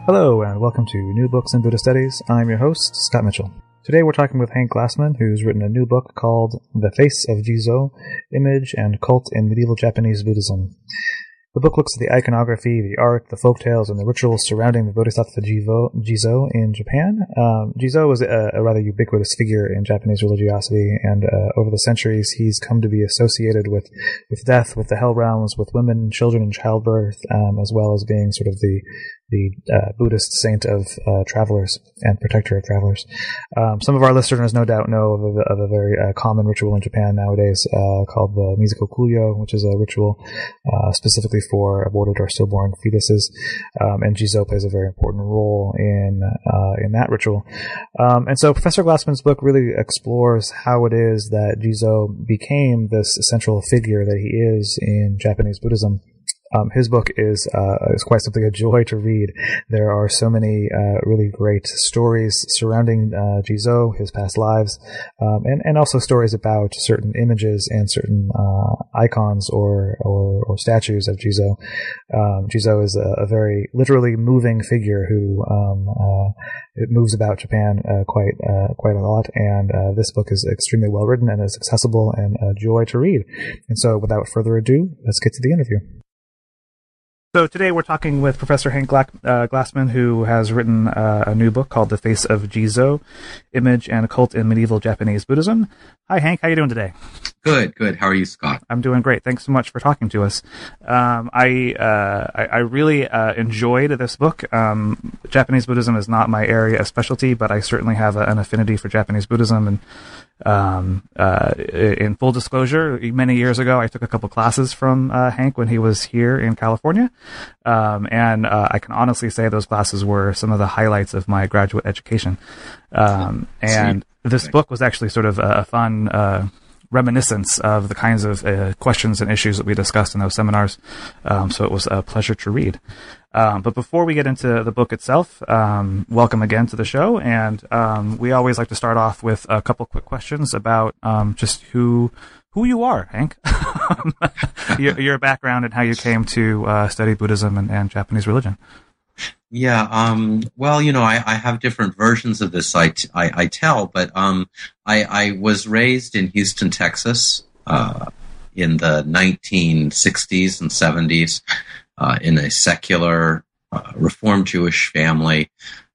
Hello, and welcome to New Books in Buddhist Studies. I'm your host, Scott Mitchell. Today we're talking with Hank Glassman, who's written a new book called The Face of Jizo, Image and Cult in Medieval Japanese Buddhism. The book looks at the iconography, the art, the folktales, and the rituals surrounding the Bodhisattva Jizo in Japan. Jizo was a rather ubiquitous figure in Japanese religiosity, and over the centuries he's come to be associated with death, with the hell realms, with women, children, and childbirth, as well as being sort of the Buddhist saint of travelers and protector of travelers. Some of our listeners no doubt know of a very common ritual in Japan nowadays called the Mizuko Kuyo, which is a ritual specifically for aborted or stillborn fetuses, and Jizo plays a very important role in that ritual. And so Professor Glassman's book really explores how it is that Jizo became this central figure that he is in Japanese Buddhism. His book is quite simply a joy to read. There are so many really great stories surrounding Jizo, his past lives, and also stories about certain images and certain icons or statues of Jizo. Jizo is a very literally moving figure who it moves about Japan quite a lot, and this book is extremely well written and is accessible and a joy to read. And so, without further ado, let's get to the interview. So today we're talking with Professor Hank Glassman, who has written a new book called The Face of Jizo, Image and Cult in Medieval Japanese Buddhism. Hi, Hank. How are you doing today? Good. How are you, Scott? I'm doing great. Thanks so much for talking to us. I really enjoyed this book. Japanese Buddhism is not my area of specialty, but I certainly have an affinity for Japanese Buddhism. And in full disclosure, many years ago, I took a couple classes from Hank when he was here in California. And I can honestly say those classes were some of the highlights of my graduate education. And this book was actually sort of a fun reminiscence of the kinds of questions and issues that we discussed in those seminars. So it was a pleasure to read. But before we get into the book itself, welcome again to the show. And we always like to start off with a couple quick questions about just who you are, Hank, your background and how you came to study Buddhism and Japanese religion. Yeah, well, I have different versions of this I tell, but I was raised in Houston, Texas, in the 1960s and 70s, in a secular, Reformed Jewish family.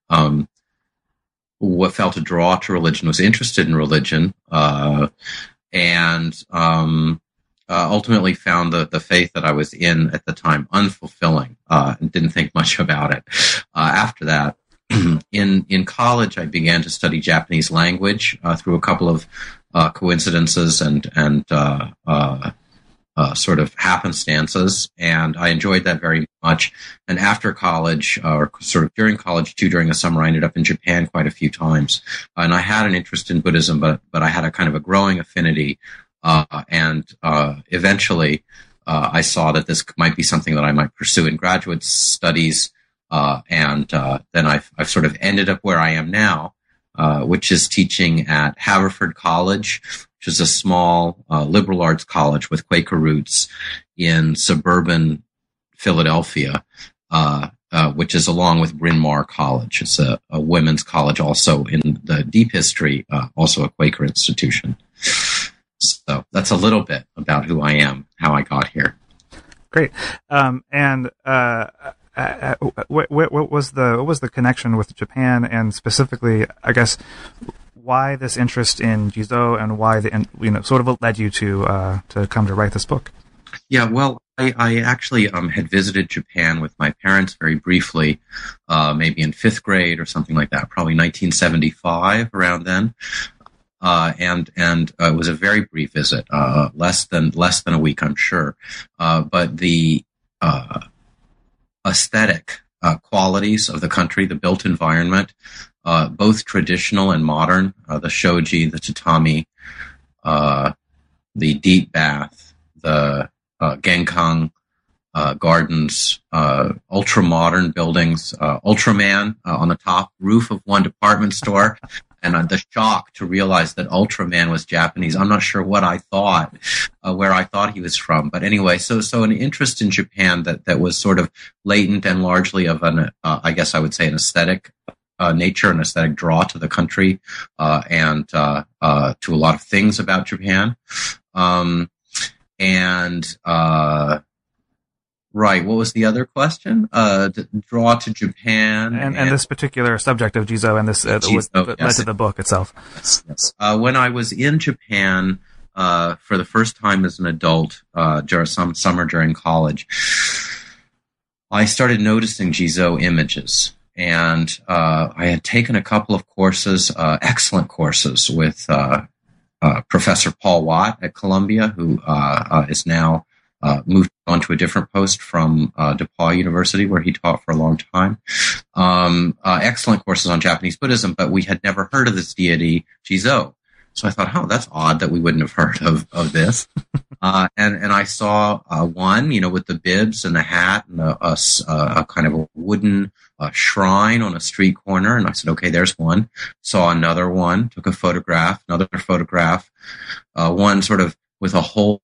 What felt a draw to religion, was interested in religion, and ultimately found the faith that I was in at the time unfulfilling, and didn't think much about it. After that, in college, I began to study Japanese language through a couple of coincidences and sort of happenstances, and I enjoyed that very much. And after college, or sort of during college too, during the summer, I ended up in Japan quite a few times. And I had an interest in Buddhism, but I had a kind of a growing affinity. And eventually, I saw that this might be something that I might pursue in graduate studies. And then I've sort of ended up where I am now, which is teaching at Haverford College, which is a small liberal arts college with Quaker roots in suburban Philadelphia, which is along with Bryn Mawr College. It's a women's college also in the deep history, also a Quaker institution. So that's a little bit about who I am, how I got here. Great. What was the connection with Japan, and specifically, I guess, why this interest in Jizo, and why sort of what led you to come to write this book? Yeah, well, I actually had visited Japan with my parents very briefly, maybe in 5th grade or something like that, probably 1975, around then. And it was a very brief visit, less than a week, I'm sure. But the aesthetic qualities of the country, the built environment, both traditional and modern, the shoji, the tatami, the deep bath, the Genkang gardens, ultra-modern buildings, Ultraman on the top roof of one department store, and the shock to realize that Ultraman was Japanese. I'm not sure what I thought, where I thought he was from. But anyway, so an interest in Japan that was sort of latent and largely of an, I guess I would say, an aesthetic nature, an aesthetic draw to the country, and to a lot of things about Japan. Right. What was the other question? Draw to Japan. And this particular subject of Jizo and this led to the book itself. Yes. When I was in Japan for the first time as an adult during some summer during college, I started noticing Jizo images. And I had taken a couple of courses, excellent courses, with Professor Paul Watt at Columbia, who is now moved on to a different post from DePaul University, where he taught for a long time. Excellent courses on Japanese Buddhism, but we had never heard of this deity, Jizo. So I thought, that's odd that we wouldn't have heard of this. And I saw one, with the bibs and the hat and a kind of a wooden shrine on a street corner. And I said, okay, there's one. Saw another one, took a photograph, another photograph, one sort of with a whole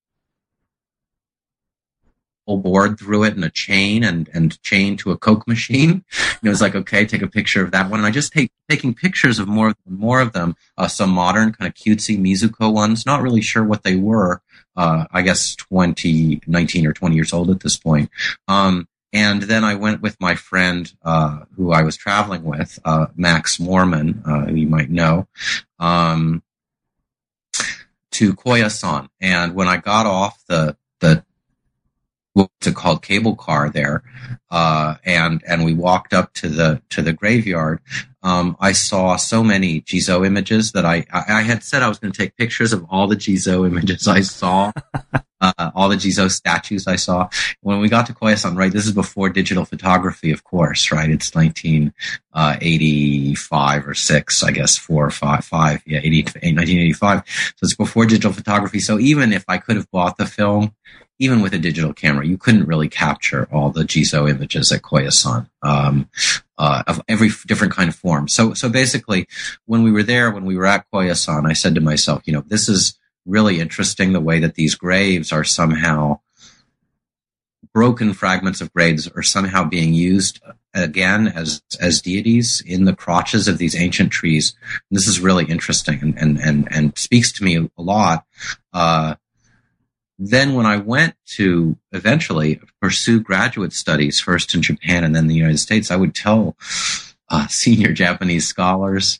board through it and a chain and chain to a Coke machine. It was like, okay, take a picture of that one. And I just taking pictures of more of them, some modern kind of cutesy Mizuko ones, not really sure what they were. I guess 19 or 20 years old at this point. And then I went with my friend, who I was traveling with, Max Morman, who you might know, to Koyasan. And when I got off the what's it called, cable car there, and we walked up to the graveyard, I saw so many Jizo images that I had said I was going to take pictures of all the Jizo images I saw, all the Jizo statues I saw. When we got to Koyasan, right, this is before digital photography, of course, right? It's 1985 or 6, I guess, 4 or 5, 1985. So it's before digital photography. So even if I could have bought the film, even with a digital camera, you couldn't really capture all the Jizo images at Koyasan, of every different kind of form. So basically, when we were at Koyasan, I said to myself, this is really interesting, the way that these graves are somehow broken fragments of graves are somehow being used again as deities in the crotches of these ancient trees. And this is really interesting and speaks to me a lot. Then when I went to eventually pursue graduate studies, first in Japan and then the United States, I would tell senior Japanese scholars,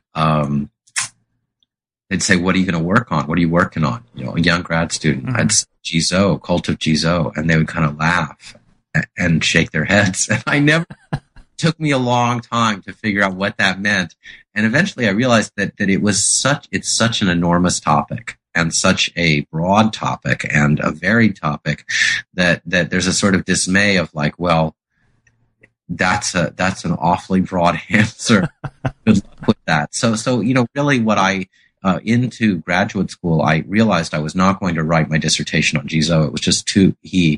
they'd say, what are you going to work on? What are you working on? A young grad student. Mm-hmm. I'd say Jizo, cult of Jizo, and they would kind of laugh and shake their heads. And took me a long time to figure out what that meant. And eventually I realized that it's such an enormous topic, and such a broad topic and a varied topic that there's a sort of dismay of like, well, that's an awfully broad answer. Good luck with that. So really what into graduate school, I realized I was not going to write my dissertation on Jizo. It was just too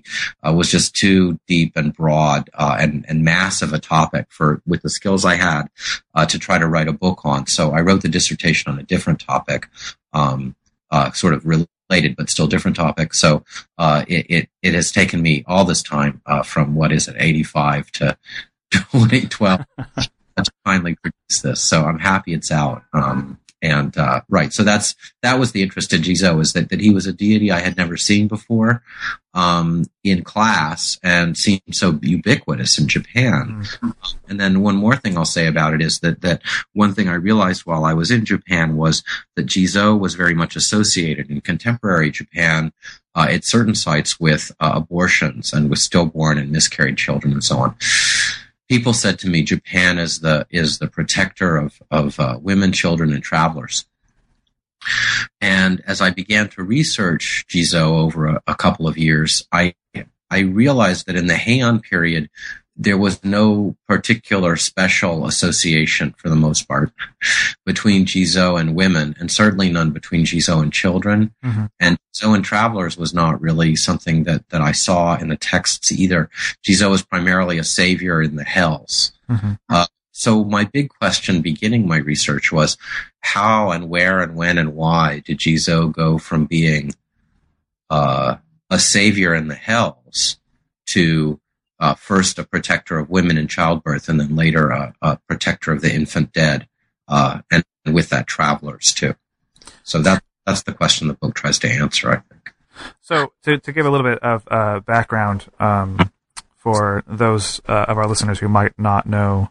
deep and broad, and massive a topic with the skills I had, to try to write a book on. So I wrote the dissertation on a different topic, sort of related but still different topic. So it has taken me all this time, from 85 to 2012 to finally produce this. So I'm happy it's out. Right. So that was the interest in Jizo, is that he was a deity I had never seen before, in class, and seemed so ubiquitous in Japan. Mm-hmm. And then one more thing I'll say about it is that one thing I realized while I was in Japan was that Jizo was very much associated in contemporary Japan, at certain sites with abortions and with stillborn and miscarried children and so on. People said to me, Japan is the protector of women, children, and travelers. And as I began to research Jizo over a couple of years, I realized that in the Heian period, there was no particular special association, for the most part, between Jizo and women, and certainly none between Jizo and children. Mm-hmm. And Jizo and travelers was not really something that I saw in the texts either. Jizo was primarily a savior in the hells. Mm-hmm. So my big question beginning my research was how and where and when and why did Jizo go from being a savior in the hells to first a protector of women in childbirth and then later a protector of the infant dead, and with that travelers too. So that's the question the book tries to answer, I think. So to give a little bit of background for those of our listeners who might not know,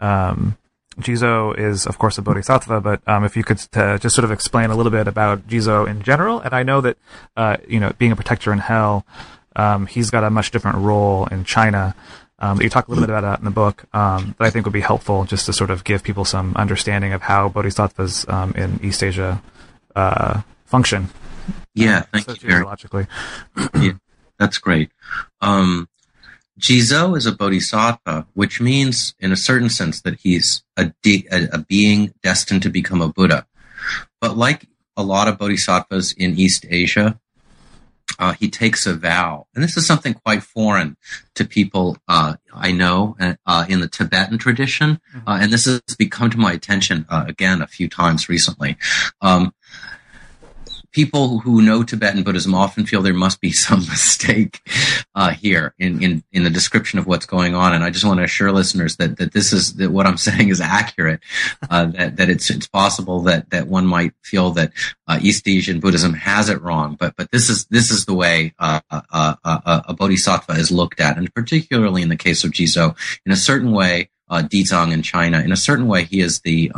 Jizo is, of course, a bodhisattva, but if you could just sort of explain a little bit about Jizo in general. And I know that, being a protector in hell, he's got a much different role in China. You talk a little bit about that in the book, that I think would be helpful just to sort of give people some understanding of how bodhisattvas in East Asia function. Yeah, thank you. Sociologically. Yeah, that's great. Jizo is a bodhisattva, which means, in a certain sense, that he's a being destined to become a Buddha. But like a lot of bodhisattvas in East Asia, he takes a vow. And this is something quite foreign to people I know in the Tibetan tradition. And this has become to my attention again a few times recently. People who know Tibetan Buddhism often feel there must be some mistake here in the description of what's going on, and I just want to assure listeners that that what I'm saying is accurate. That it's possible that one might feel that East Asian Buddhism has it wrong, but this is the way a bodhisattva is looked at, and particularly in the case of Jizo, in a certain way, Dizang in China, in a certain way, he is the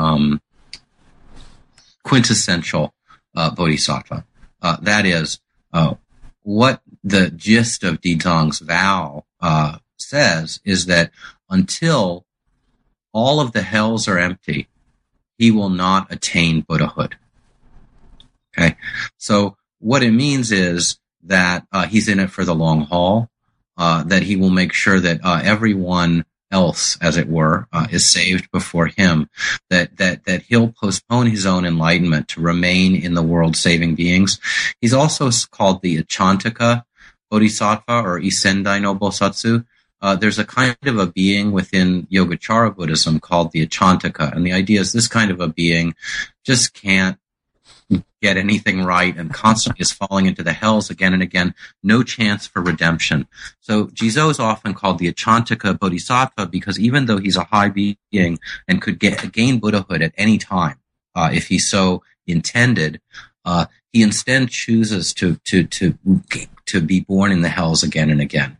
quintessential bodhisattva. That is, what the gist of Dizang's vow says is that until all of the hells are empty, he will not attain Buddhahood. Okay? So what it means is that he's in it for the long haul, that he will make sure that everyone else, as it were, is saved before him, that he'll postpone his own enlightenment to remain in the world saving beings. He's also called the Achantaka Bodhisattva or Isendai no Bosatsu. There's a kind of a being within Yogacara Buddhism called the Achantaka, and the idea is this kind of a being just can't get anything right and constantly is falling into the hells again and again, no chance for redemption. So Jizo is often called the Achantaka Bodhisattva because even though he's a high being and could gain Buddhahood at any time, if he so intended, he instead chooses to be born in the hells again and again.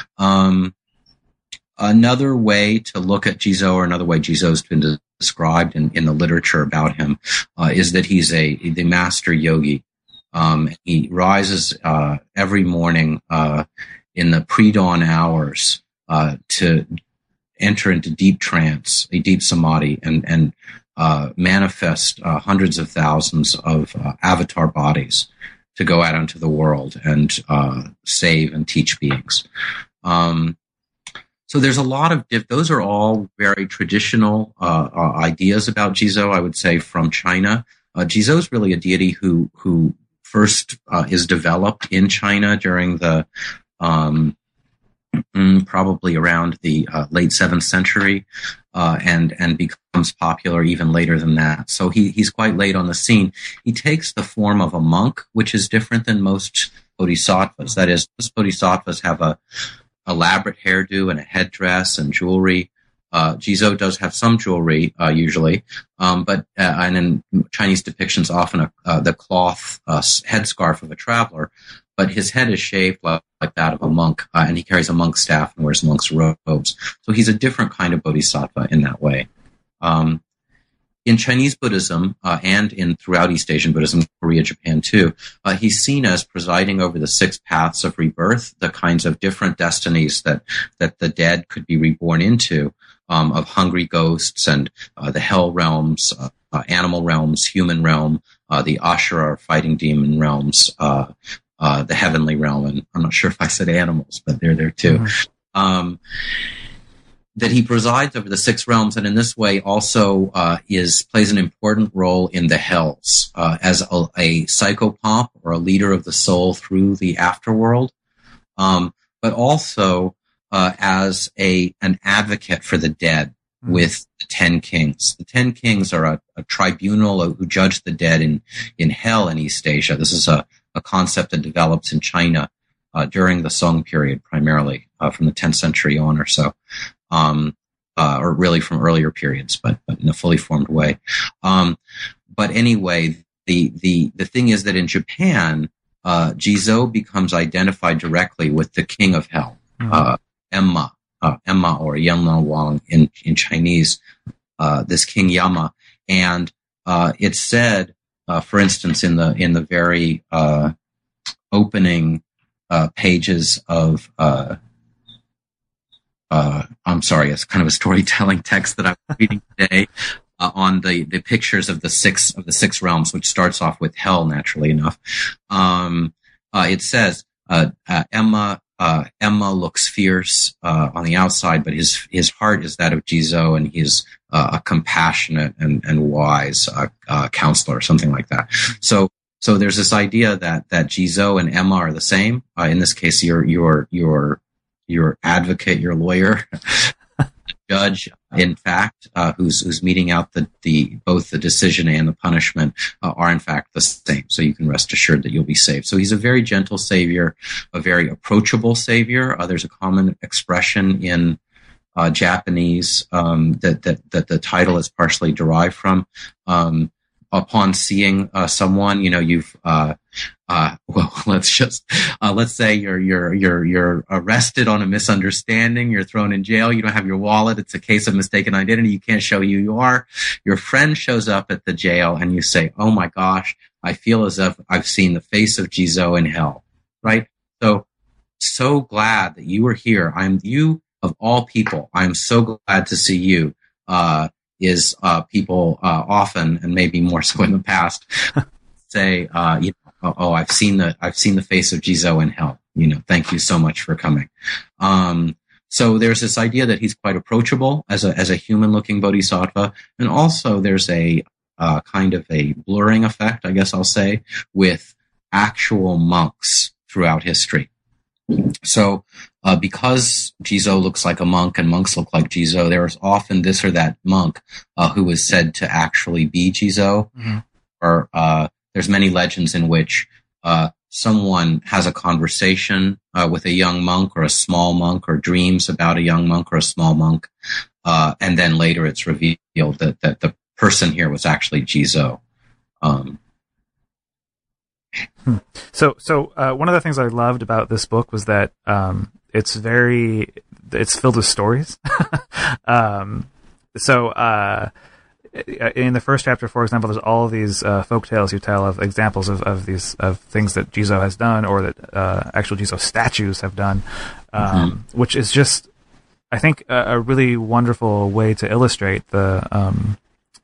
Another way to look at Jizo, or another way Jizo's been described in the literature about him, is that he's the master yogi. He rises every morning in the pre-dawn hours to enter into deep trance, a deep samadhi, and manifest hundreds of thousands of avatar bodies to go out into the world and save and teach beings. So there's a lot of those are all very traditional ideas about Jizo, I would say, from China. Jizo is really a deity who first is developed in China during the probably around the late 7th century, and becomes popular even later than that. So he's quite late on the scene. He takes the form of a monk, which is different than most bodhisattvas. That is, most bodhisattvas have a elaborate hairdo and a headdress and jewelry. Jizo does have some jewelry, usually, but and in Chinese depictions, often the cloth headscarf of a traveler, but his head is shaped like that of a monk, and he carries a monk's staff and wears monk's robes. So he's a different kind of bodhisattva in that way. In Chinese Buddhism, and throughout East Asian Buddhism, Korea, Japan too, he's seen as presiding over the 6 paths of rebirth, the kinds of different destinies that the dead could be reborn into, of hungry ghosts and the hell realms, animal realms, human realm, the Ashura or fighting demon realms, the heavenly realm, and I'm not sure if I said animals, but they're there too. Mm-hmm. That he presides over the 6 realms, and in this way also plays an important role in the hells as a psychopomp or a leader of the soul through the afterworld, but also as an advocate for the dead. with the 10 kings. The 10 kings are a tribunal who judge the dead in hell in East Asia. This is a concept that develops in China during the Song period, primarily from the 10th century on or so, or really from earlier periods, but in a fully formed way. But anyway, the thing is that in Japan, Jizo becomes identified directly with the king of hell, Emma. Emma or Yama Wang in Chinese, this King Yama, and it's said, for instance, in the very opening pages of I'm sorry, it's kind of a storytelling text that I'm reading today on the pictures of the six realms, which starts off with hell, naturally enough. It says Emma looks fierce on the outside, but his heart is that of Jizo, and he's a compassionate and wise counselor, or something like that. So there's this idea that Jizo and Emma are the same. In this case, your advocate, your lawyer, judge, in fact, who's meting out both the decision and the punishment are in fact the same. So you can rest assured that you'll be saved. So he's a very gentle savior, a very approachable savior. There's a common expression in Japanese that the title is partially derived from. Upon seeing someone, you've let's say you're arrested on a misunderstanding, you're thrown in jail, you don't have your wallet, it's a case of mistaken identity, you can't show who you are. Your friend shows up at the jail and you say, "Oh my gosh, I feel as if I've seen the face of Jizo in hell." Right? So glad that you were here. You of all people, I'm so glad to see you. People often, and maybe more so in the past, say, "Oh, I've seen the face of Jizo in hell. Thank you so much for coming." So there's this idea that he's quite approachable as a human-looking bodhisattva, and also there's a kind of a blurring effect, I guess I'll say, with actual monks throughout history. So, because Jizo looks like a monk and monks look like Jizo, there is often this or that monk who is said to actually be Jizo. Mm-hmm. Or there's many legends in which someone has a conversation with a young monk or a small monk, or dreams about a young monk or a small monk, and then later it's revealed that the person here was actually Jizo. So one of the things I loved about this book was that it's filled with stories. In the first chapter, for example, there's all of these folk tales you tell of examples of things that Jizo has done, or that actual Jizo statues have done, which is just, I think, a really wonderful way to illustrate the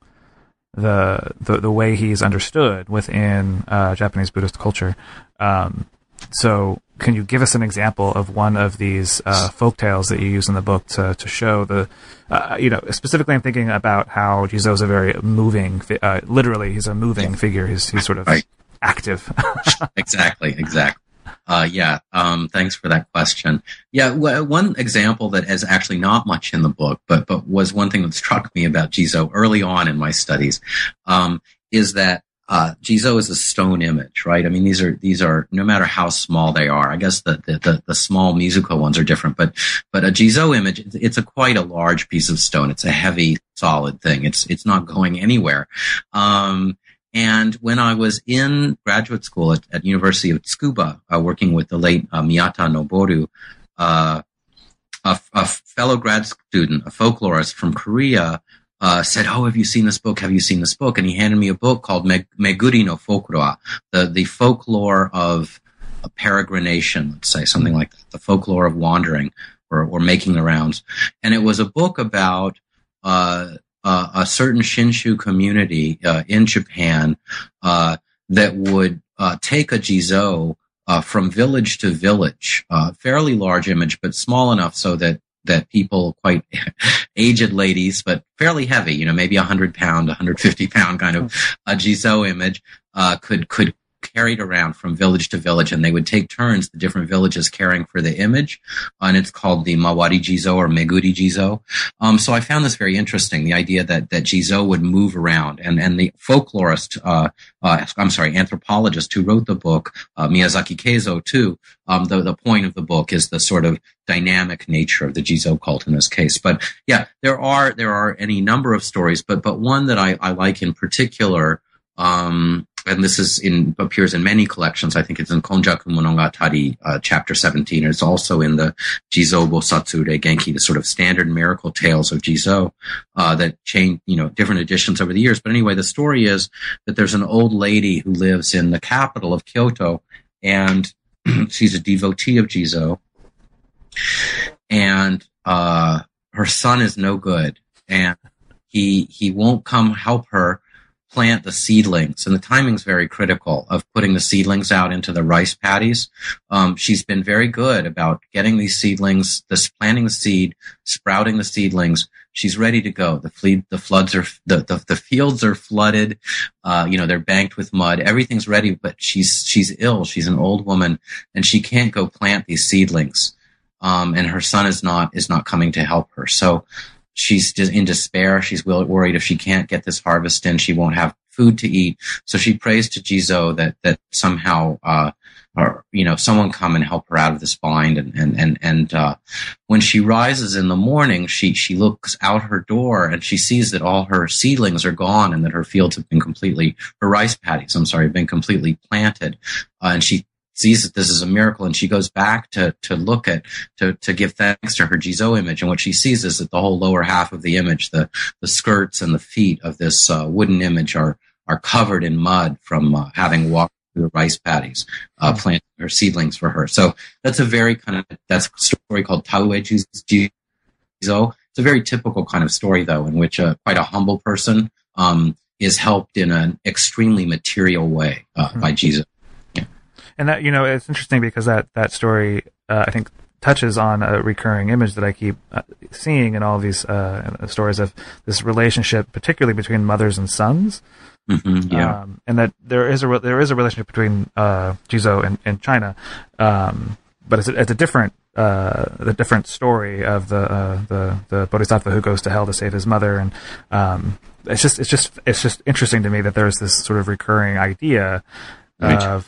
way he's understood within Japanese Buddhist culture. So can you give us an example of one of these folk tales that you use in the book to show specifically I'm thinking about how Jizo is a very moving, literally he's a moving figure. He's sort of active. Exactly. Thanks for that question. Yeah, one example that is actually not much in the book, but was one thing that struck me about Jizo early on in my studies, is that Jizo is a stone image, right? I mean, these are no matter how small they are. I guess the small musical ones are different, but a Jizo image, it's quite a large piece of stone. It's a heavy, solid thing. It's not going anywhere. And when I was in graduate school at University of Tsukuba, working with the late Miyata Noboru, a fellow grad student, a folklorist from Korea, said, "Oh, have you seen this book? Have you seen this book?" And he handed me a book called Meguri no Folklore, the folklore of a peregrination, let's say, something like that, the folklore of wandering or making the rounds. And it was a book about a certain Shinshu community in Japan that would take a Jizo from village to village, fairly large image, but small enough so that people, quite aged ladies, but fairly heavy, maybe 100-pound, 150-pound kind of a Jizo image, could carried around from village to village, and they would take turns, the different villages carrying for the image, and it's called the Mawari Jizo or Meguri Jizo. So I found this very interesting, the idea that Jizo would move around, and the folklorist, anthropologist who wrote the book, Miyazaki Keizo too, the point of the book is the sort of dynamic nature of the Jizo cult in this case. But yeah, there are any number of stories, but one that I like in particular, and this appears in many collections. I think it's in Konjaku Monogatari, chapter 17. It's also in the Jizo Bosatsu Re Genki, the sort of standard miracle tales of Jizo, that change, different editions over the years. But anyway, the story is that there's an old lady who lives in the capital of Kyoto, and she's a devotee of Jizo, and her son is no good, and he won't come help her plant the seedlings, and the timing's very critical of putting the seedlings out into the rice paddies. She's been very good about getting these seedlings, planting the seed, sprouting the seedlings. She's ready to go. The fields are flooded. They're banked with mud. Everything's ready, but she's ill. She's an old woman, and she can't go plant these seedlings. And her son is not coming to help her. So she's in despair. She's worried if she can't get this harvest in, she won't have food to eat. So she prays to Jizo that somehow, someone come and help her out of this bind. And when she rises in the morning, she looks out her door and she sees that all her seedlings are gone and that her fields have been her rice paddies, have been completely planted. And she sees that this is a miracle, and she goes back to look at, to give thanks to her Jizo image. And what she sees is that the whole lower half of the image, the skirts and the feet of this wooden image are covered in mud from having walked through the rice paddies, planting her seedlings for her. So that's that's a story called Taue Jizo. It's a very typical kind of story, though, in which quite a humble person is helped in an extremely material way by Jizo. And that, it's interesting because that story, I think, touches on a recurring image that I keep seeing in all of these stories of this relationship, particularly between mothers and sons. Mm-hmm, yeah. And that there is a relationship between Jizo and China, but it's a different the different story of the bodhisattva who goes to hell to save his mother, and it's just interesting to me that there's this sort of recurring idea. Right. Of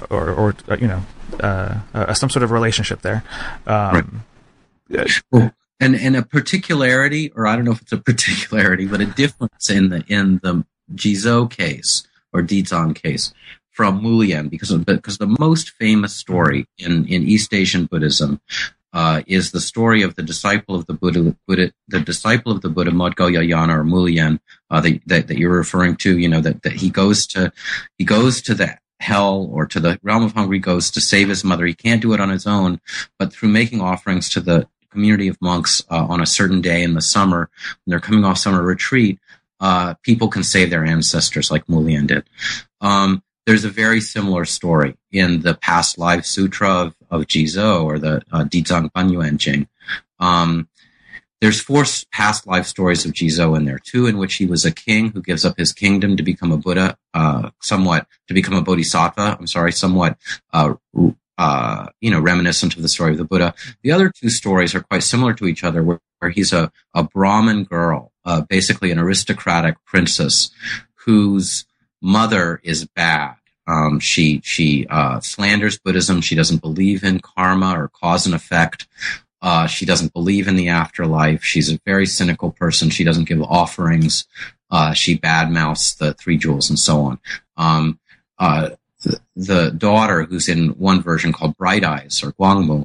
some sort of relationship there. Right. Well, and a particularity, or I don't know if it's a particularity, but a difference in the Jizo case or Dizang case from Mulian, because the most famous story in East Asian Buddhism is the story of the disciple of the Buddha, Modgoyayana or Mulian, that you're referring to. That he goes to the hell or to the realm of hungry ghosts to save his mother. He can't do it on his own, but through making offerings to the community of monks on a certain day in the summer, when they're coming off summer retreat, people can save their ancestors like Mulian did. There's a very similar story in the Past Life Sutra of Jizo, or the Dizang Banyuan Jing. There's 4 past life stories of Jizo in there, 2 in which he was a king who gives up his kingdom to become a Buddha, to become a bodhisattva, somewhat, reminiscent of the story of the Buddha. The other 2 stories are quite similar to each other, where he's a Brahmin girl, basically an aristocratic princess whose mother is bad. She slanders Buddhism. She doesn't believe in karma or cause and effect. She doesn't believe in the afterlife. She's a very cynical person. She doesn't give offerings. She badmouths the 3 jewels and so on. The daughter, who's in one version called Bright Eyes or Guangmu,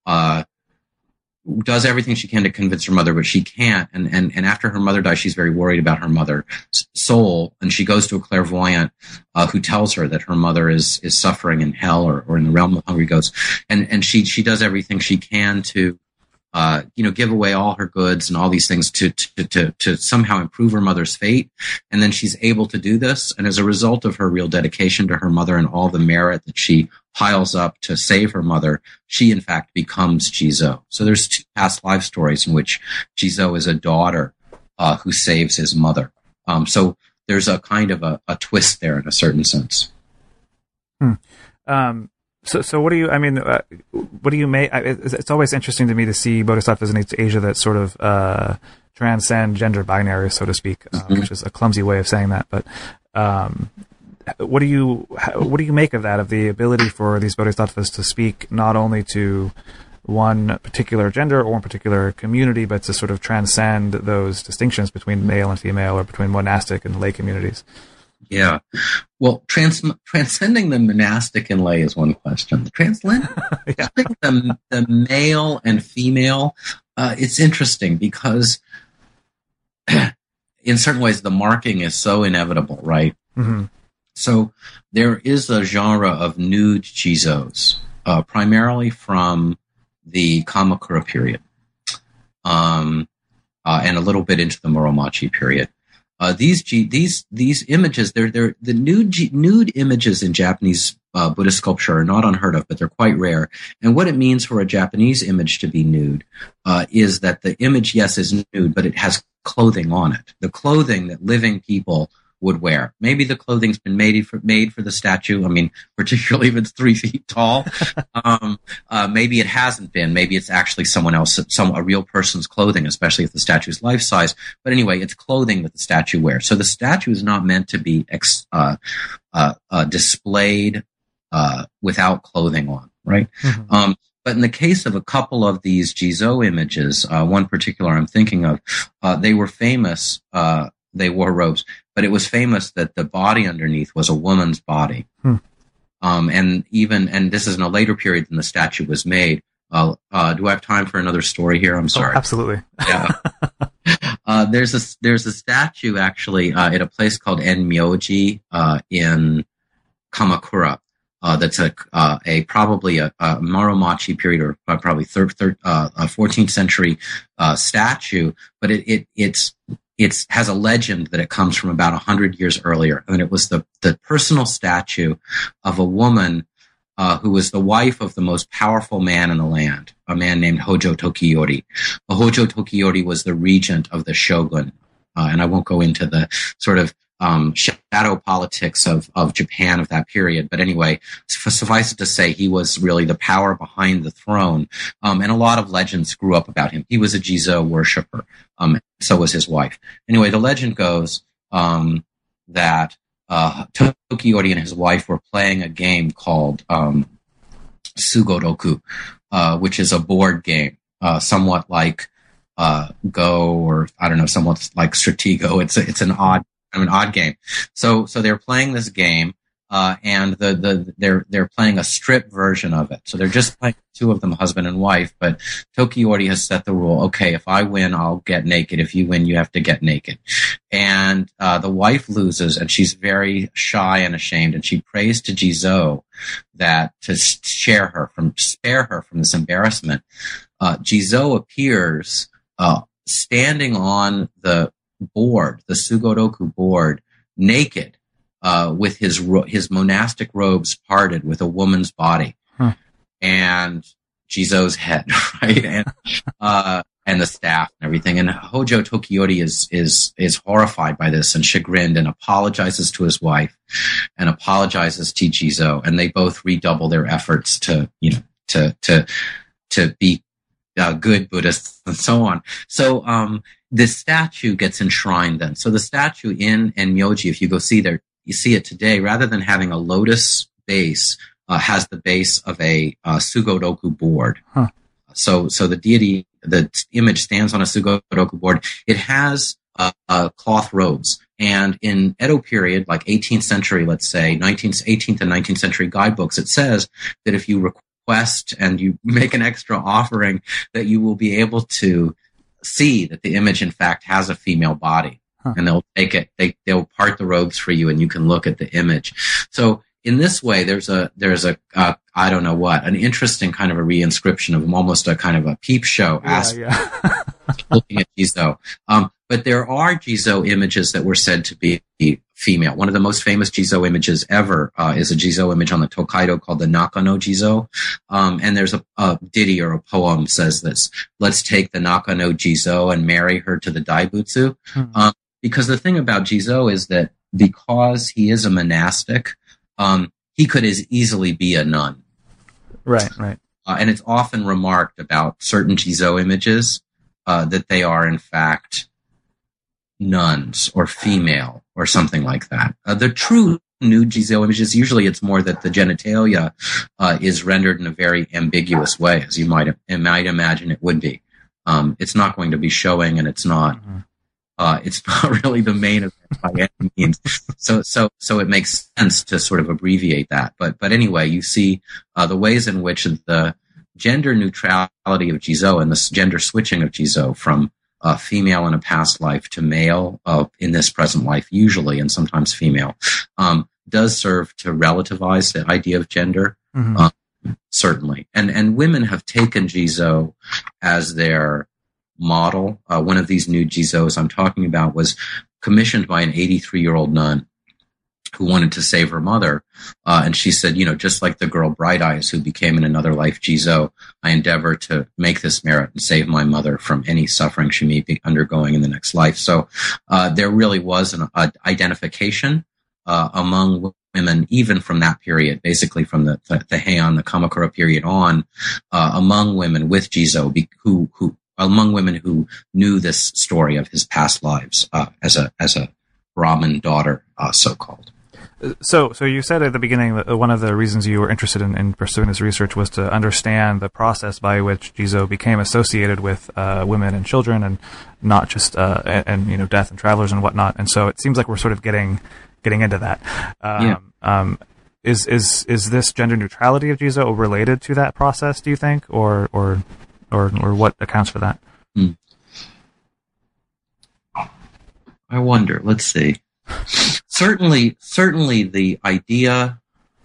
does everything she can to convince her mother, but she can't. And after her mother dies, she's very worried about her mother's soul. And she goes to a clairvoyant, who tells her that her mother is suffering in hell or in the realm of hungry ghosts. And she does everything she can to, give away all her goods and all these things to somehow improve her mother's fate. And then she's able to do this. And as a result of her real dedication to her mother and all the merit that she piles up to save her mother, she in fact becomes Jizo. So there's 2 past life stories in which Jizo is a daughter, who saves his mother. So there's a kind of a twist there in a certain sense. So what do you? I mean, what do you make? It's always interesting to me to see bodhisattvas in East Asia that sort of transcend gender binary, so to speak, which is a clumsy way of saying that. But what do you make of that? Of the ability for these bodhisattvas to speak not only to one particular gender or one particular community, but to sort of transcend those distinctions between male and female, or between monastic and lay communities. Yeah. Well, transcending the monastic and lay is one question. Transcending the male and female, it's interesting because in certain ways the marking is so inevitable, right? Mm-hmm. So there is a genre of nude jizos, primarily from the Kamakura period, and a little bit into the Muromachi period. These images, they're the nude images in Japanese Buddhist sculpture are not unheard of, but they're quite rare. And what it means for a Japanese image to be nude is that the image, yes, is nude, but it has clothing on it. The clothing that living people would wear. Maybe the clothing's been made for the statue. I mean, particularly if it's 3 feet tall. Maybe it hasn't been. Maybe it's actually someone else, a real person's clothing, especially if the statue's life size. But anyway, it's clothing that the statue wears. So the statue is not meant to be displayed without clothing on, right? Mm-hmm. But in the case of a couple of these Jizo images, one particular I'm thinking of, they were famous. They wore robes, but it was famous that the body underneath was a woman's body. And this is in a later period than the statue was made. Do I have time for another story here? I'm sorry. Oh, absolutely. Yeah. There's a statue actually at a place called Enmyoji in Kamakura. That's probably a Muromachi period, or probably 14th century statue, but it has a legend that it comes from about 100 years earlier, and it was the personal statue of a woman who was the wife of the most powerful man in the land, a man named Hojo Tokiyori. Hojo Tokiyori was the regent of the shogun, and I won't go into the sort of shadow politics of Japan of that period. But anyway, suffice it to say, he was really the power behind the throne. And a lot of legends grew up about him. He was a Jizo worshiper. So was his wife. Anyway, the legend goes that Tokiyori and his wife were playing a game called Sugoroku, which is a board game, somewhat like Go, or I don't know, somewhat like Stratego. It's an odd game. So they're playing this game, and they're playing a strip version of it. So they're just playing, two of them, husband and wife, but Tokiyori has set the rule, okay, if I win, I'll get naked. If you win, you have to get naked. And the wife loses, and she's very shy and ashamed, and she prays to Jizo that to spare her from this embarrassment. Jizo appears standing on the board, the Sugoroku board, naked, with his monastic robes parted, with a woman's body, and Jizo's head, right, and the staff and everything. And Hojo Tokiyori is horrified by this and chagrined, and apologizes to his wife and apologizes to Jizo, and they both redouble their efforts to be good Buddhists and so on. So this statue gets enshrined then. So the statue in Enmyoji, if you go see there, you see it today, rather than having a lotus base, has the base of a Sugoroku board. So the deity, the image stands on a Sugoroku board. It has cloth robes. And in Edo period, like 18th century, let's say, 18th and 19th century guidebooks, it says that if you request and you make an extra offering, that you will be able to see that the image, in fact, has a female body. And they'll take it, they'll part the robes for you, and you can look at the image. So in this way, there's a I don't know what, an interesting kind of a reinscription of almost a kind of a peep show aspect looking at Jizo. But there are Jizo images that were said to be female. One of the most famous Jizo images ever is a Jizo image on the Tokaido called the Nakano Jizo. And there's a ditty or a poem says this: let's take the Nakano Jizo and marry her to the Daibutsu. Because the thing about Jizo is that because he is a monastic, he could as easily be a nun. Right. And it's often remarked about certain Jizo images that they are, in fact, nuns or female or something like that. The true nude Jizo images, usually it's more that the genitalia is rendered in a very ambiguous way, as you might imagine it would be. It's not going to be showing, and it's not really the main event by any means. So it makes sense to sort of abbreviate that. But anyway, you see the ways in which the gender neutrality of Jizo and the gender switching of Jizo from female in a past life to male in this present life, usually, and sometimes female, does serve to relativize the idea of gender, certainly. And women have taken Jizo as their model. One of these nude Jizos I'm talking about was commissioned by an 83-year-old nun who wanted to save her mother. And she said, just like the girl Bright Eyes who became in another life Jizo, I endeavor to make this merit and save my mother from any suffering she may be undergoing in the next life. So there really was an identification among women, even from that period, basically from the Heian, the Kamakura period on, among women with Jizo, among women who knew this story of his past lives as a Brahmin daughter, so-called. So you said at the beginning that one of the reasons you were interested in pursuing this research was to understand the process by which Jizo became associated with women and children, and not just and death and travelers and whatnot. And so it seems like we're sort of getting into that. Is this gender neutrality of Jizo related to that process, do you think, or what accounts for that? I wonder. Let's see. Certainly the idea.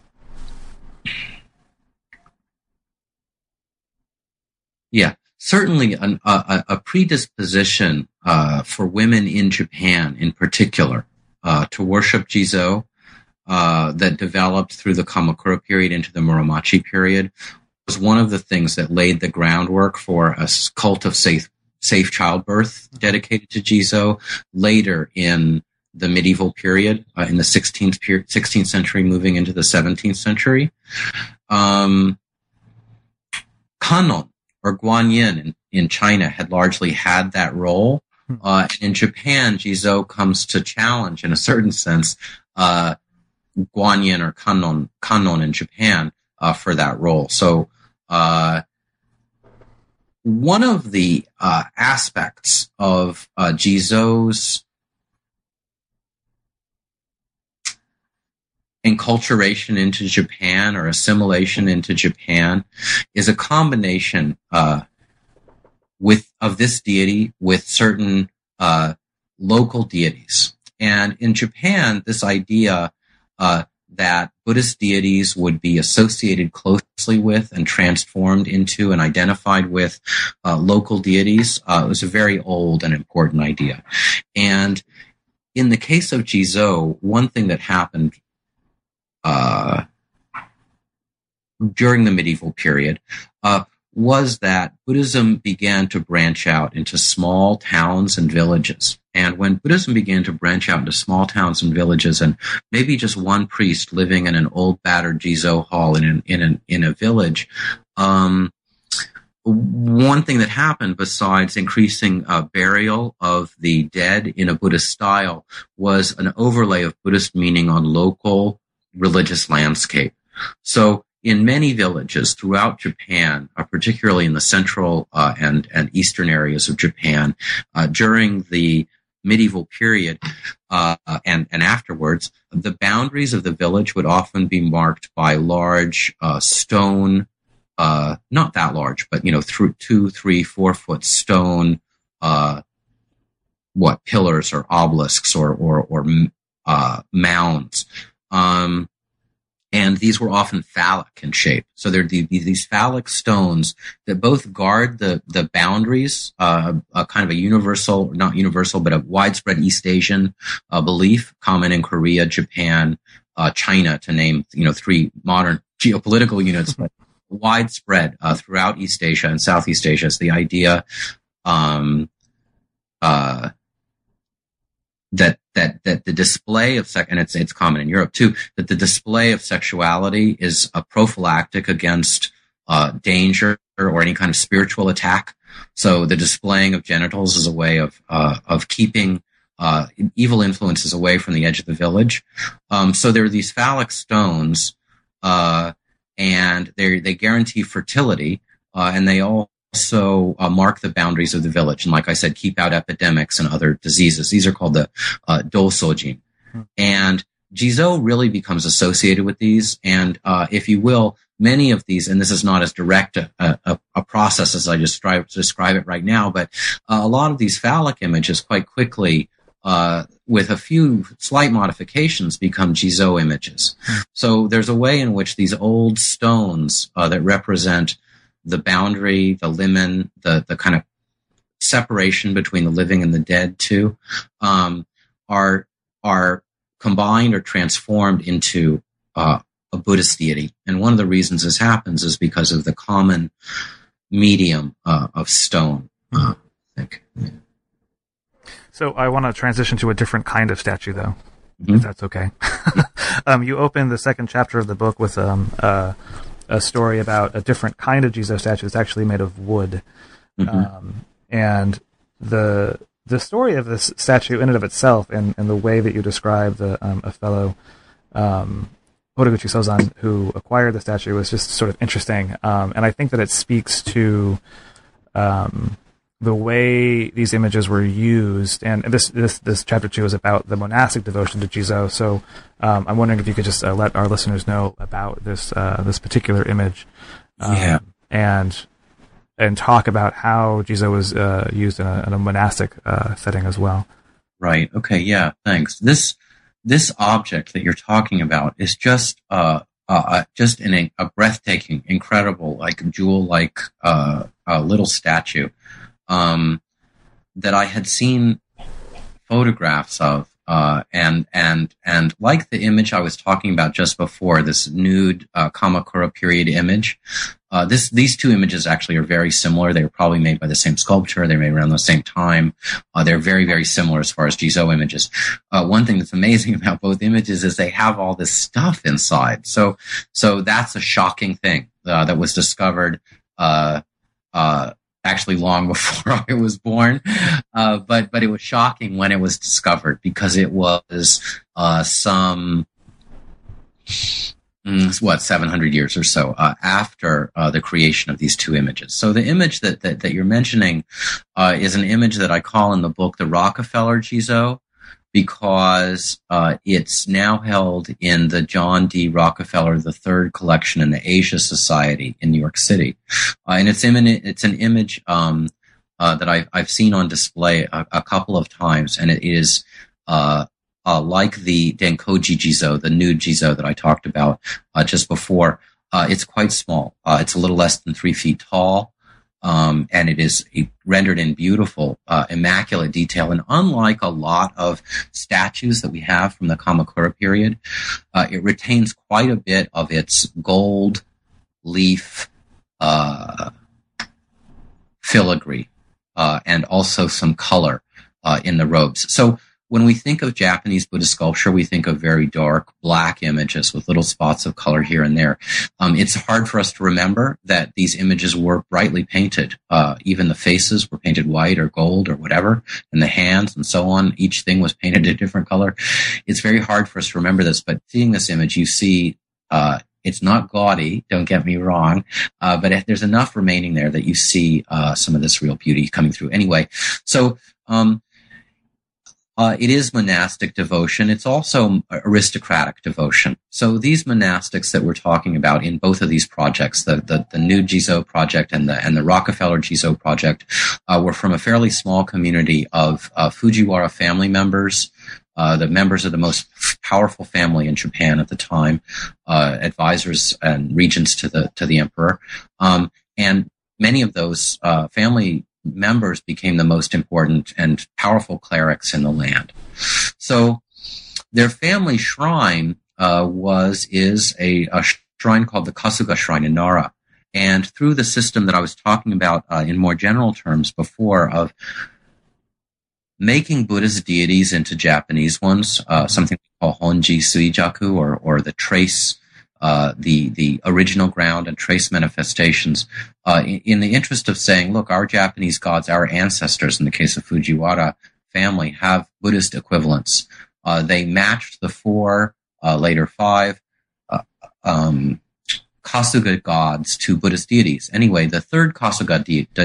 Yeah, certainly a predisposition for women in Japan, in particular, to worship Jizo that developed through the Kamakura period into the Muromachi period was one of the things that laid the groundwork for a cult of safe childbirth dedicated to Jizo later in the medieval period, in the 16th century, moving into the 17th century. Kannon, or Guanyin in China, had largely had that role. In Japan, Jizo comes to challenge, in a certain sense, Guanyin or Kannon in Japan for that role. So one of the aspects of Jizo's enculturation into Japan or assimilation into Japan is a combination of this deity with certain local deities. And in Japan, this idea that Buddhist deities would be associated closely with and transformed into and identified with local deities was a very old and important idea. And in the case of Jizo, one thing that happened during the medieval period was that Buddhism began to branch out into small towns and villages. And when Buddhism began to branch out into small towns and villages, and maybe just one priest living in an old battered Jizo hall in a village, one thing that happened, besides increasing burial of the dead in a Buddhist style, was an overlay of Buddhist meaning on local religious landscape. So in many villages throughout Japan, particularly in the central and eastern areas of Japan, during the medieval period and afterwards, the boundaries of the village would often be marked by large stone, not that large, but through 2, 3, 4 foot stone, pillars or obelisks or mounds. And these were often phallic in shape. So there'd be these phallic stones that both guard the boundaries, a kind of a universal, not universal, but a widespread East Asian belief, common in Korea, Japan, China, to name 3 modern geopolitical units, but widespread throughout East Asia and Southeast Asia is the idea that that the display of and it's common in Europe too, that the display of sexuality is a prophylactic against danger or any kind of spiritual attack. So the displaying of genitals is a way of keeping evil influences away from the edge of the village. So there are these phallic stones, and they guarantee fertility, and they also mark the boundaries of the village. And like I said, keep out epidemics and other diseases. These are called the Dosojin. And Jizo really becomes associated with these. And if you will, many of these, and this is not as direct a process as I just describe it right now, but a lot of these phallic images quite quickly, with a few slight modifications, become Jizo images. So there's a way in which these old stones that represent the boundary, the limen, the kind of separation between the living and the dead too, are combined or transformed into a Buddhist deity. And one of the reasons this happens is because of the common medium of stone, I think. So I want to transition to a different kind of statue, though, if that's okay. You open the second chapter of the book with a story about a different kind of Jizo statue. It's actually made of wood. And the story of this statue in and of itself, and the way that you describe a fellow Horiguchi Sozan who acquired the statue, was just sort of interesting. And I think that it speaks to the way these images were used, and this chapter 2 is about the monastic devotion to Jizo. So I'm wondering if you could just let our listeners know about this particular image, and talk about how Jizo was used in a monastic setting as well. Right. Okay. Yeah. Thanks. This object that you're talking about is just in a breathtaking, incredible, like jewel-like little statue. That I had seen photographs of, and like the image I was talking about just before, this nude Kamakura period image. These two images actually are very similar. They were probably made by the same sculptor. They were made around the same time. They're very, very similar as far as Jizo images. One thing that's amazing about both images is they have all this stuff inside. So that's a shocking thing that was discovered actually long before I was born, but it was shocking when it was discovered, because it was 700 years or so after the creation of these two images. So the image that you're mentioning is an image that I call in the book the Rockefeller Jizo, because it's now held in the John D. Rockefeller III collection in the Asia Society in New York City. And it's an image that I've seen on display a couple of times, and it is like the Denkoji Jizo, the nude Jizo that I talked about just before. It's quite small. It's a little less than 3 feet tall. And it is rendered in beautiful, immaculate detail. And unlike a lot of statues that we have from the Kamakura period, it retains quite a bit of its gold leaf filigree, and also some color in the robes. So when we think of Japanese Buddhist sculpture, we think of very dark black images with little spots of color here and there. It's hard for us to remember that these images were brightly painted. Even the faces were painted white or gold or whatever, and the hands and so on. Each thing was painted a different color. It's very hard for us to remember this, but seeing this image, you see it's not gaudy, don't get me wrong, but there's enough remaining there that you see some of this real beauty coming through. Anyway, so it is monastic devotion. It's also aristocratic devotion. So these monastics that we're talking about in both of these projects, the Nude Jizo project and the Rockefeller Jizo project, were from a fairly small community of Fujiwara family members, the members of the most powerful family in Japan at the time, advisors and regents to the emperor, and many of those family members became the most important and powerful clerics in the land. So their family shrine is a shrine called the Kasuga Shrine in Nara. And through the system that I was talking about in more general terms before of making Buddhist deities into Japanese ones, something we call Honji Suijaku, or the trace, the original ground and trace manifestations, in the interest of saying, look, our Japanese gods, our ancestors, in the case of Fujiwara family, have Buddhist equivalents. They matched the 4, later 5, Kasuga gods to Buddhist deities. Anyway, the third Kasuga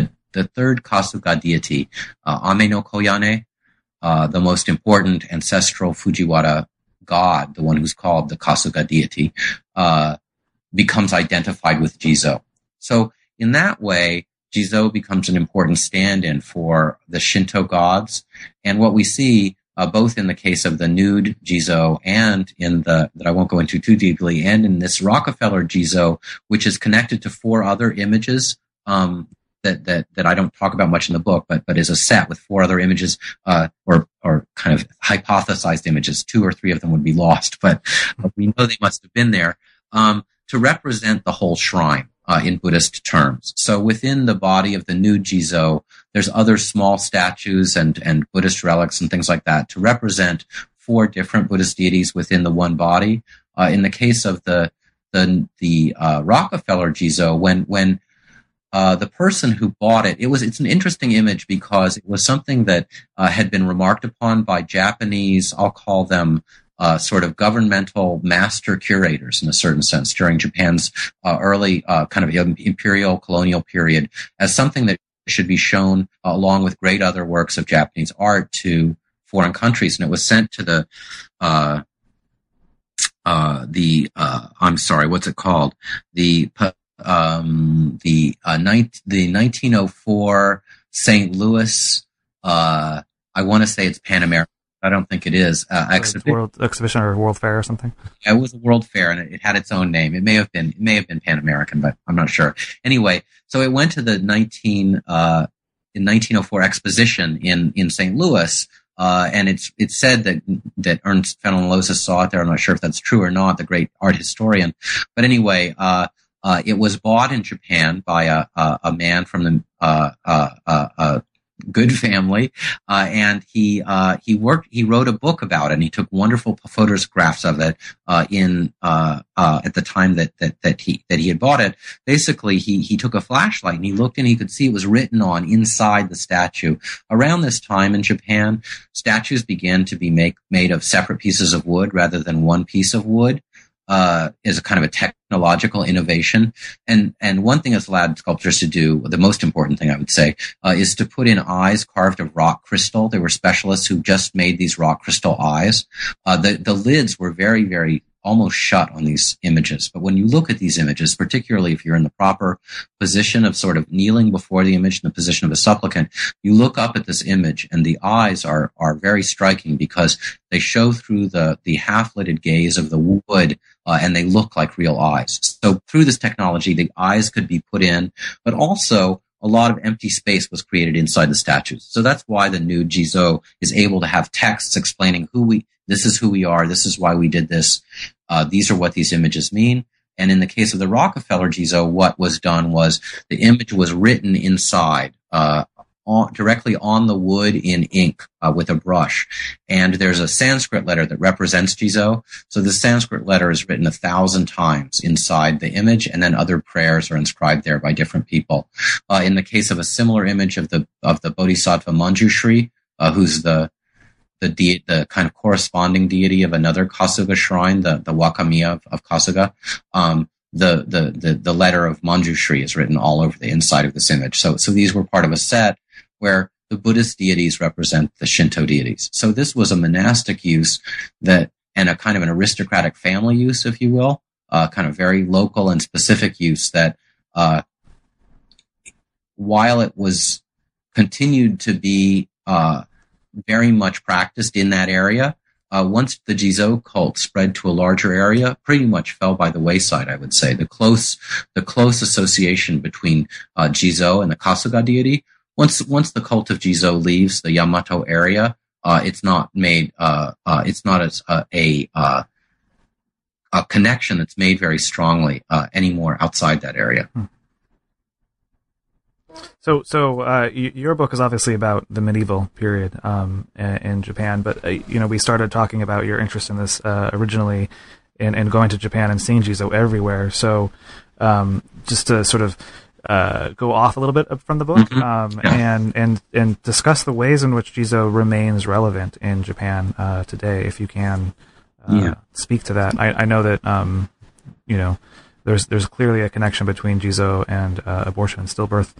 deity, Ame no Koyane, the most important ancestral Fujiwara god, the one who's called the Kasuga deity, becomes identified with Jizo. So in that way, Jizo becomes an important stand-in for the Shinto gods. And what we see, both in the case of the nude Jizo and in that I won't go into too deeply, and in this Rockefeller Jizo, which is connected to 4 other images, that I don't talk about much in the book, but is a set with 4 other images, or kind of hypothesized images. 2 or 3 of them would be lost, but we know they must have been there, to represent the whole shrine, in Buddhist terms. So within the body of the nude Jizo, there's other small statues and Buddhist relics and things like that to represent 4 different Buddhist deities within the one body. In the case of the Rockefeller Jizo, when the person who bought it's an interesting image because it was something that had been remarked upon by Japanese, I'll call them sort of governmental master curators in a certain sense during Japan's early kind of imperial colonial period as something that should be shown along with great other works of Japanese art to foreign countries. And it was sent to the I'm sorry, what's it called? The 1904 St. Louis, I want to say it's Pan American. I don't think it is. World Exhibition or World Fair or something. Yeah, it was a World Fair, and it had its own name. It may have been Pan American, but I'm not sure. Anyway, so it went to the 1904 exposition in St. Louis, and it's said that Ernst Fenelon Losas saw it there. I'm not sure if that's true or not. The great art historian, but anyway, it was bought in Japan by a man from the good family, and he wrote a book about it, and he took wonderful photographs of it at the time that he had bought it. Basically, he took a flashlight and he looked and he could see it was written on inside the statue. Around this time in Japan, statues began to be made of separate pieces of wood rather than one piece of wood. Is a kind of a technological innovation. And one thing it's allowed sculptors to do, the most important thing I would say, is to put in eyes carved of rock crystal. There were specialists who just made these rock crystal eyes. The lids were very, very almost shut on these images. But when you look at these images, particularly if you're in the proper position of sort of kneeling before the image in the position of a supplicant, you look up at this image and the eyes are very striking because they show through the half-lidded gaze of the wood, and they look like real eyes. So through this technology, the eyes could be put in, but also a lot of empty space was created inside the statues. So that's why the nude Jizo is able to have texts explaining this is who we are, this is why we did this, these are what these images mean. And in the case of the Rockefeller Jizo, what was done was the image was written inside, directly on the wood in ink with a brush. And there's a Sanskrit letter that represents Jizo. So the Sanskrit letter is written 1,000 times inside the image, and then other prayers are inscribed there by different people. In the case of a similar image of the Bodhisattva Manjushri, who's the kind of corresponding deity of another Kasuga shrine, the Wakamiya of Kasuga, the letter of Manjushri is written all over the inside of this image. So these were part of a set where the Buddhist deities represent the Shinto deities. So this was a monastic use and a kind of an aristocratic family use, if you will, kind of very local and specific use that, while it was continued to be, very much practiced in that area, once the Jizo cult spread to a larger area, pretty much fell by the wayside, I would say. The close association between Jizo and the Kasuga deity, once the cult of Jizo leaves the Yamato area, it's not made. It's not as a connection that's made very strongly anymore outside that area. Your book is obviously about the medieval period in Japan, but we started talking about your interest in this originally, and going to Japan and seeing Jizo everywhere. So just to sort of go off a little bit from the book, and discuss the ways in which Jizo remains relevant in Japan today, if you can speak to that. I know that there's clearly a connection between Jizo and abortion and stillbirth.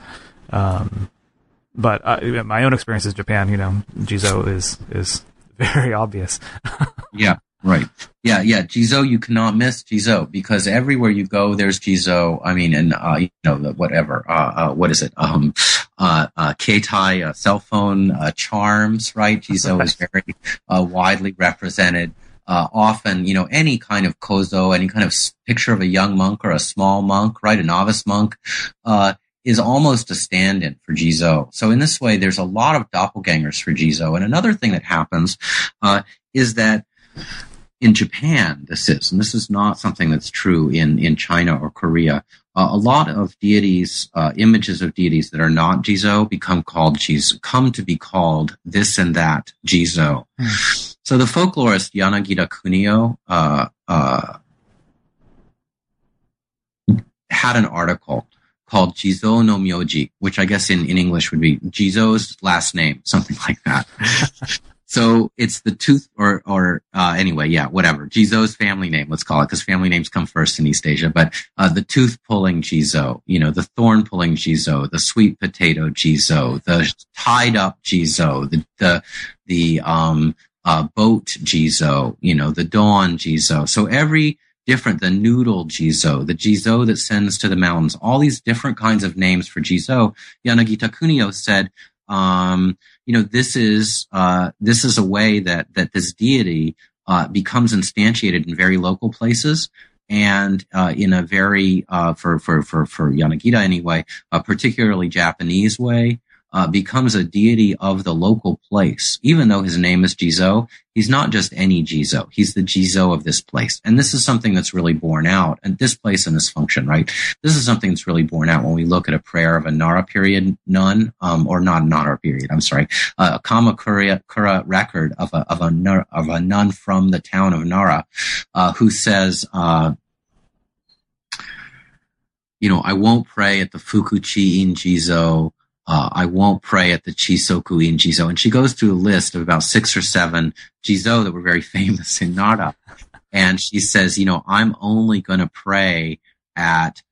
But my own experience is Japan, Jizo is very obvious. Yeah, right. Yeah. Jizo, you cannot miss Jizo because everywhere you go, there's Jizo. I mean, and, whatever, what is it? Keitai, cell phone, charms, right? Jizo is very, widely represented. Often, any kind of kozo, any kind of picture of a young monk or a small monk, right? A novice monk, is almost a stand-in for Jizo. So in this way, there's a lot of doppelgangers for Jizo. And another thing that happens, is that in Japan, this is not something that's true in China or Korea. A lot of deities, images of deities that are not Jizo come to be called this and that Jizo. So the folklorist Yanagita Kunio, had an article called Jizo no Myoji, which I guess in English would be Jizo's last name, something like that. So it's the tooth anyway, whatever. Jizo's family name, let's call it, because family names come first in East Asia. But the tooth pulling Jizo, the thorn pulling Jizo, the sweet potato Jizo, the tied up Jizo, the boat Jizo, the dawn Jizo. So every different, the noodle Jizo, the Jizo that sends to the mountains, all these different kinds of names for Jizo. Yanagita Kunio said, this is a way that this deity, becomes instantiated in very local places and, in a very, for Yanagita anyway, a particularly Japanese way. Becomes a deity of the local place. Even though his name is Jizo, he's not just any Jizo. He's the Jizo of this place. And this is something that's really borne out, and this place and this function, right? This is something that's really borne out when we look at a prayer of a Nara period nun, or not Nara period, I'm sorry, a Kamakura record of a nun from the town of Nara, who says, I won't pray at the Fukuchi in Jizo. I won't pray at the Chisoku in Jizo. And she goes through a list of about 6 or 7 Jizo that were very famous in Nara. And she says, I'm only going to pray at,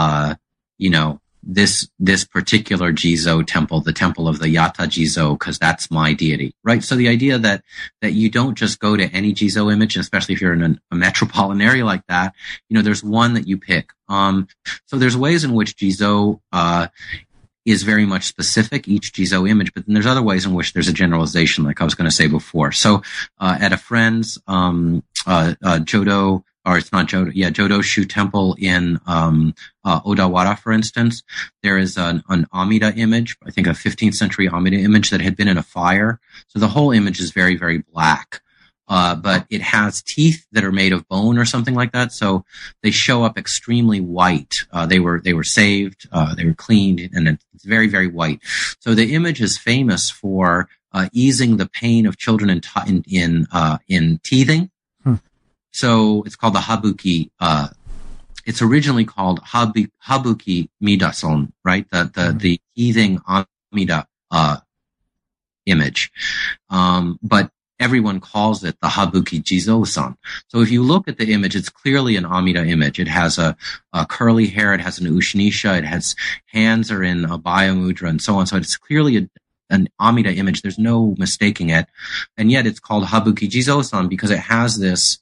this particular Jizo temple, the temple of the Yata Jizo, because that's my deity, right? So the idea that you don't just go to any Jizo image, especially if you're in a metropolitan area like that, there's one that you pick. So there's ways in which Jizo, is very much specific, each Jizo image, but then there's other ways in which there's a generalization, like I was going to say before. So, at a friend's, Jodo Shu temple in, Odawara, for instance, there is an Amida image, I think a 15th century Amida image that had been in a fire. So the whole image is very, very black. But it has teeth that are made of bone or something like that. So they show up extremely white. They were saved, they were cleaned, and it's very, very white. So the image is famous for, easing the pain of children in teething. So it's called the Habuki, it's originally called Habuki Midason, right? The teething Amida, image. But everyone calls it the Habuki Jizo-san. So if you look at the image, it's clearly an Amida image. It has a curly hair, it has an Ushinisha, it has hands are in a Abhaya Mudra and so on. So it's clearly an Amida image. There's no mistaking it. And yet it's called Habuki Jizo-san because it has this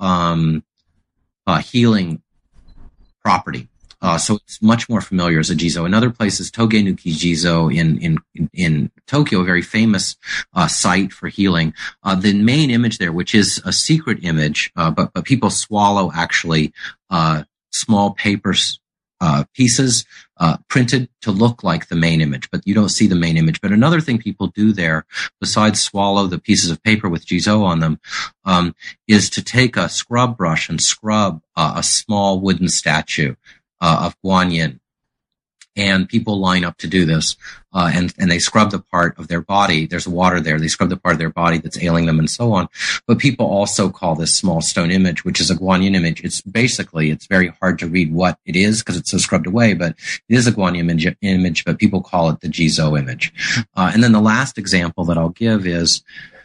healing property. So it's much more familiar as a Jizo. Another place is Togenuki Jizo in Tokyo, a very famous site for healing. The main image there, which is a secret image, but people swallow actually small papers pieces printed to look like the main image, but you don't see the main image. But another thing people do there, besides swallow the pieces of paper with Jizo on them, is to take a scrub brush and scrub a small wooden statue of Guanyin. And people line up to do this, and they scrub the part of their body. There's water there. They scrub the part of their body that's ailing them and so on. But people also call this small stone image, which is a Guanyin image. It's very hard to read what it is because it's so scrubbed away, but it is a Guanyin image, but people call it the Jizo image. And then the last example that I'll give is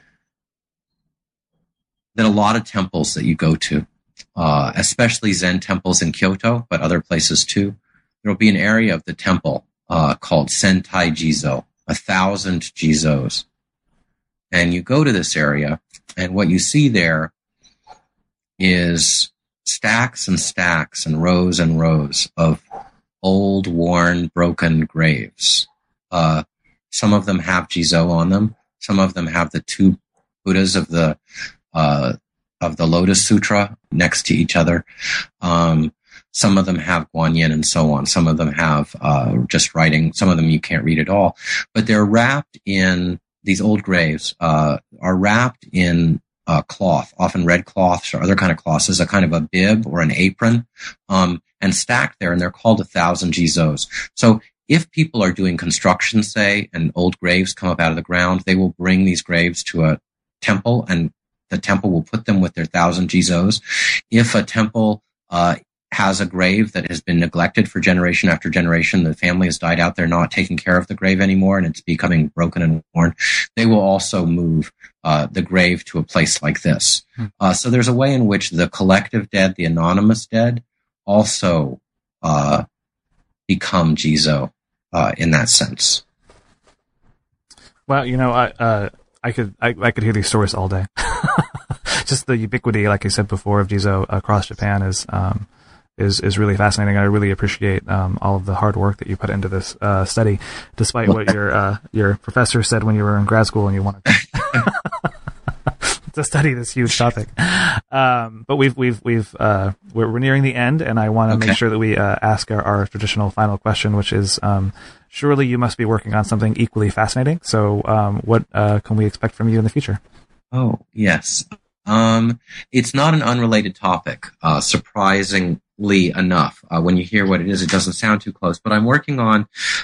that a lot of temples that you go to, especially Zen temples in Kyoto, but other places too, there will be an area of the temple called Sentai Jizo, 1,000 Jizos. And you go to this area, and what you see there is stacks and stacks and rows of old, worn, broken graves. Some of them have Jizo on them. Some of them have the two Buddhas of the Lotus Sutra next to each other. Some of them have Guanyin and so on. Some of them have just writing. Some of them you can't read at all. But they're wrapped in, these old graves are wrapped in cloth, often red cloths or other kind of cloths, as a kind of a bib or an apron, and stacked there, and they're called 1,000 Jizos. So if people are doing construction, say, and old graves come up out of the ground, they will bring these graves to a temple, and the temple will put them with their 1,000 Jizos. If a temple has a grave that has been neglected for generation after generation, the family has died out, they're not taking care of the grave anymore, and it's becoming broken and worn, they will also move the grave to a place like this. So there's a way in which the collective dead, the anonymous dead, also become Jizo in that sense. Well, I could hear these stories all day. Just the ubiquity, like I said before, of Jizo across Japan is really fascinating. I really appreciate all of the hard work that you put into this study, despite what your professor said when you were in grad school and you wanted to study this huge topic. But we're nearing the end, and I want to make sure that we ask our traditional final question, which is, surely you must be working on something equally fascinating. So what can we expect from you in the future? Oh, yes. It's not an unrelated topic, surprisingly enough. When you hear what it is, it doesn't sound too close, but I'm working on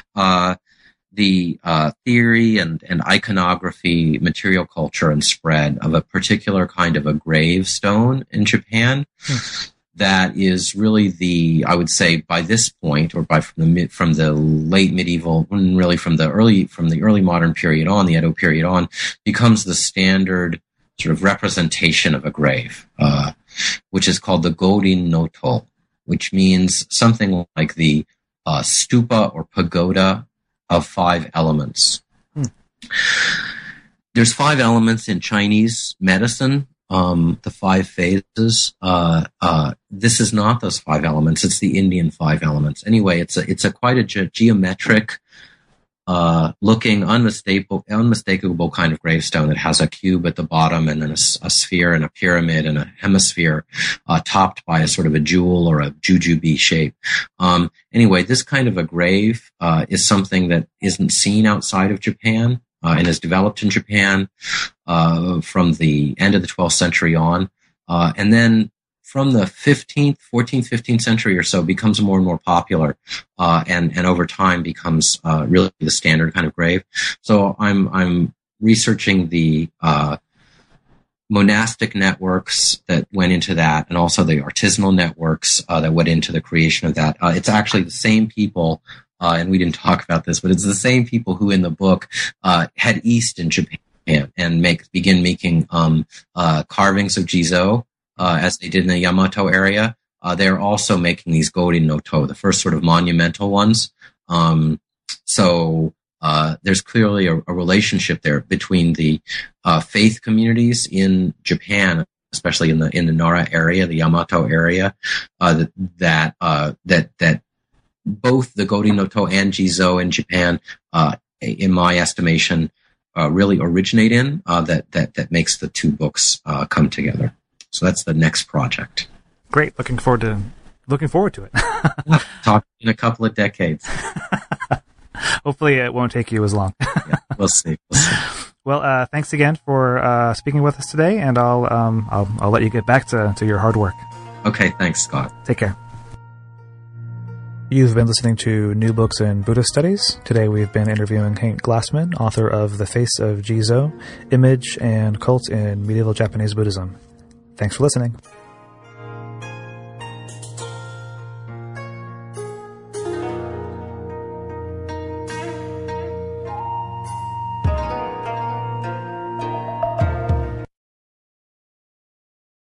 the theory and iconography, material culture, and spread of a particular kind of a gravestone in Japan. That is really I would say by this point, or from the late medieval, really from the early modern period on, the Edo period on, becomes the standard sort of representation of a grave, which is called the Gorin no To, which means something like the stupa or pagoda of 5 elements. There's 5 elements in Chinese medicine, the 5 phases. This is not those 5 elements. It's the Indian 5 elements. Anyway, it's a quite a geometric looking, unmistakable kind of gravestone that has a cube at the bottom, and then a sphere and a pyramid and a hemisphere topped by a sort of a jewel or a jujube shape. Anyway, this kind of a grave is something that isn't seen outside of Japan and is developed in Japan from the end of the 12th century on. And then from the 14th, 15th century or so becomes more and more popular, and over time becomes really the standard kind of grave. So I'm researching the monastic networks that went into that, and also the artisanal networks that went into the creation of that. It's actually the same people, and we didn't talk about this, but it's the same people who in the book head east in Japan and begin making carvings of Jizo. As they did in the Yamato area, they're also making these Gorin no To, the first sort of monumental ones. So there's clearly a relationship there between the faith communities in Japan, especially in the Nara area, the Yamato area, that both the Gorin no To and Jizo in Japan, in my estimation, really originate in, that makes the 2 books come together. So that's the next project. Great. Looking forward to it. Talk in a couple of decades. Hopefully it won't take you as long. Yeah, we'll see. Well, thanks again for speaking with us today, and I'll let you get back to your hard work. Okay. Thanks, Scott. Take care. You've been listening to New Books in Buddhist Studies. Today we've been interviewing Hank Glassman, author of The Face of Jizo, Image and Cult in Medieval Japanese Buddhism. Thanks for listening.